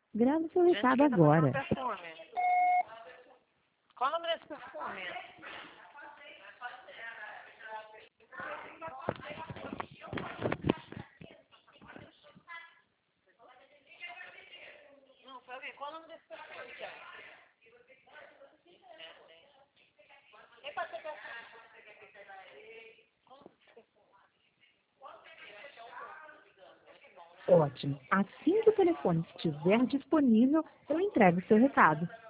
Grave seu Gente, recado quem tá fazendo agora. perfume? Qual o nome desse perfume? Não, foi alguém. Qual o nome desse perfume, Tiago? Quem pode ser perfume? Ótimo. Assim que o telefone estiver disponível, eu entrego o seu recado.